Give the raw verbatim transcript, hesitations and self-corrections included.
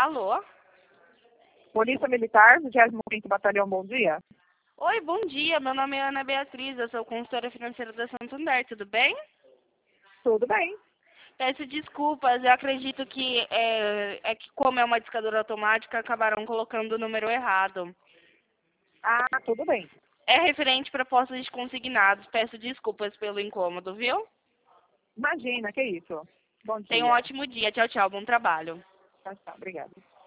Alô? Polícia Militar, vigésimo quinto Batalhão, bom dia. Oi, bom dia. Meu nome é Ana Beatriz, eu sou consultora financeira da Santander, tudo bem? Tudo bem. Peço desculpas, eu acredito que é, é que como é uma discadora automática, acabaram colocando o número errado. Ah, tudo bem. É referente para postos de consignados. Peço desculpas pelo incômodo, viu? Imagina, que isso. Bom Tenha um dia. ótimo dia. Tchau, tchau. Bom trabalho. Tchau, tchau. Obrigada.